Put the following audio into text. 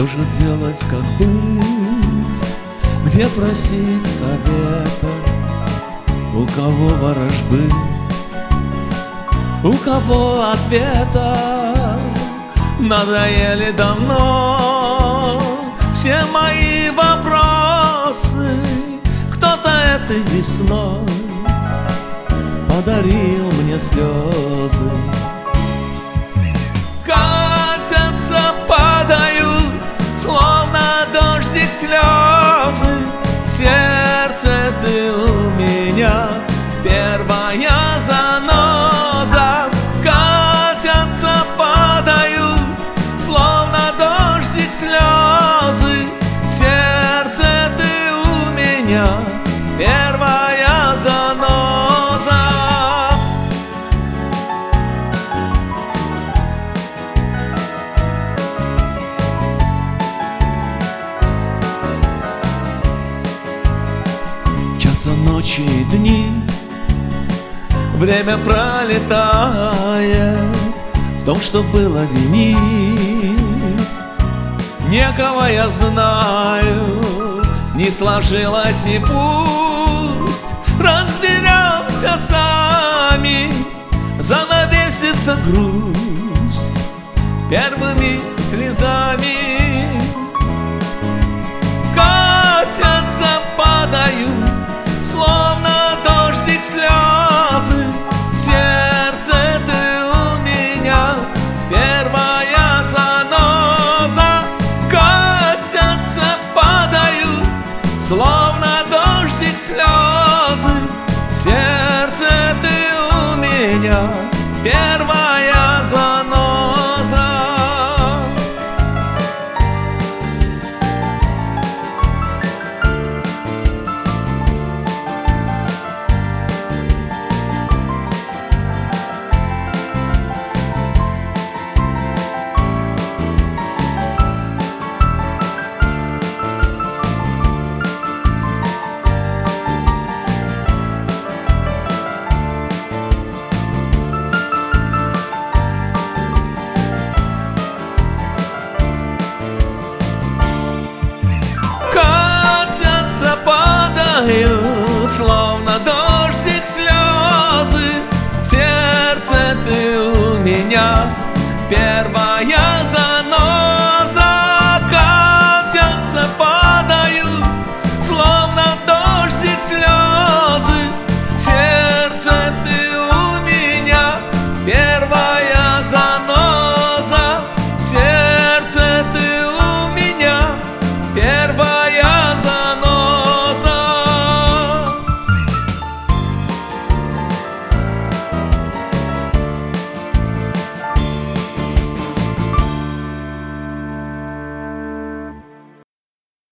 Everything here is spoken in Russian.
Что же делать, как быть? Где просить совета? У кого ворожбы? У кого ответа? Надоели давно все мои вопросы. Кто-то этой весной подарил мне слезы. Катятся, падают, словно дождик слезы. В сердце ты у меня первая заноза. Катятся, падают, словно дождик слезы. В сердце ты у меня первая заноза. Мчатся ночи и дни, время пролетает, в том, что было винить некого я знаю. Не сложилось, и пусть разберемся сами. Занавесится грусть первыми слезами. Катятся, падают, словно дождик слезы. В сердце ты у меня первая заноза. Катятся, падают, словно дождик слезы. В сердце ты у меня первая заноза. Словно дождик слезы. В сердце ты у меня первая заноза.